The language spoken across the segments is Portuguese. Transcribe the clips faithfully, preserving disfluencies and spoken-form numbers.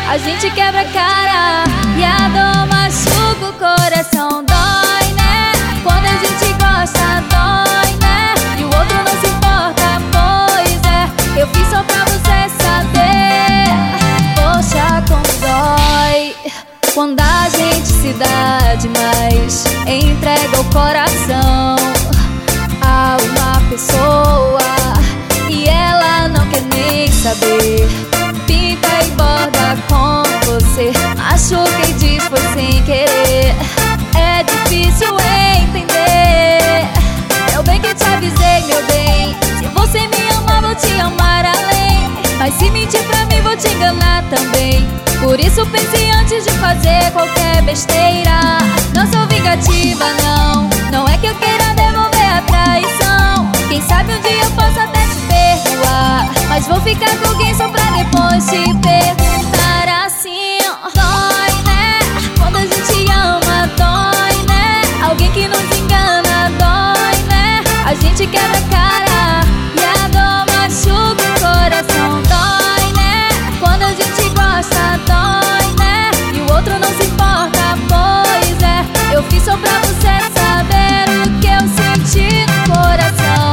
A gente quebra a cara e a dor machuca o coração. Dói, né? Quando a gente gosta, dói, né? E o outro não se importa, pois é. Eu fiz só pra você saber. Poxa, como dói quando a gente se dá demais, entrega o coração a uma pessoa e ela não quer nem saber. Pinta e borda com você, machuca e diz foi sem querer. É difícil entender. Eu bem que te avisei, meu bem. Se você me ama, vou te amar além. Mas se mentir pra mim, vou te enganar também. Por isso pense antes de fazer qualquer besteira. Não sou vingativa, não. Não é que eu queira devolver a traição. Quem sabe um dia eu possa até te perdoar, mas vou ficar com alguém só pra depois te perguntar assim. Dói, né? Quando a gente ama, dói, né? Alguém que nos engana, dói, né? A gente quebra a cara e a dor machuca o coração. Dói, né? Quando a gente gosta, dói, né? E o outro não se importa, pois é. Eu fiz só pra você saber o que eu senti no coração.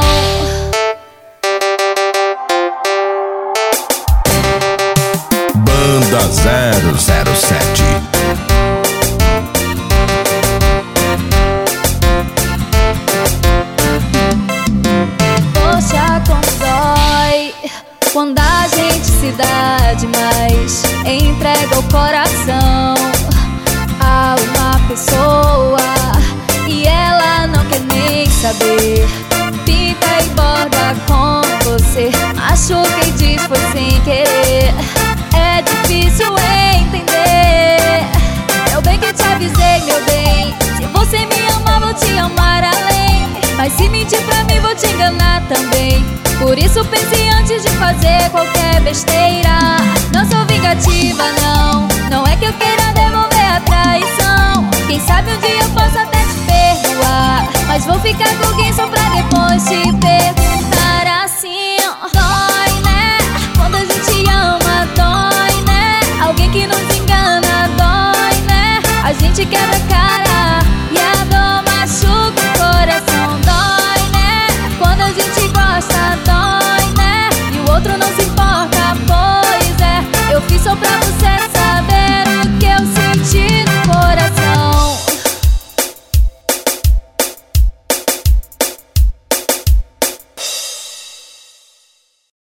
Banda zero zero sete. Poxa, como dói quando a gente se dá demais, entrega o coração a uma pessoa e ela não quer nem saber. Pinta e borda com você, machuca e diz foi sem querer. É difícil entender. Eu bem que te avisei, meu bem. Se você me ama, vou te amar além. Mas se mentir pra mim, vou te enganar também. Por isso pense antes de fazer qualquer besteira. Não sou vingativa, não. Não é que eu queira devolver a traição. Quem sabe um dia eu possa até te perdoar, mas vou ficar com alguém só pra depois te perdoar.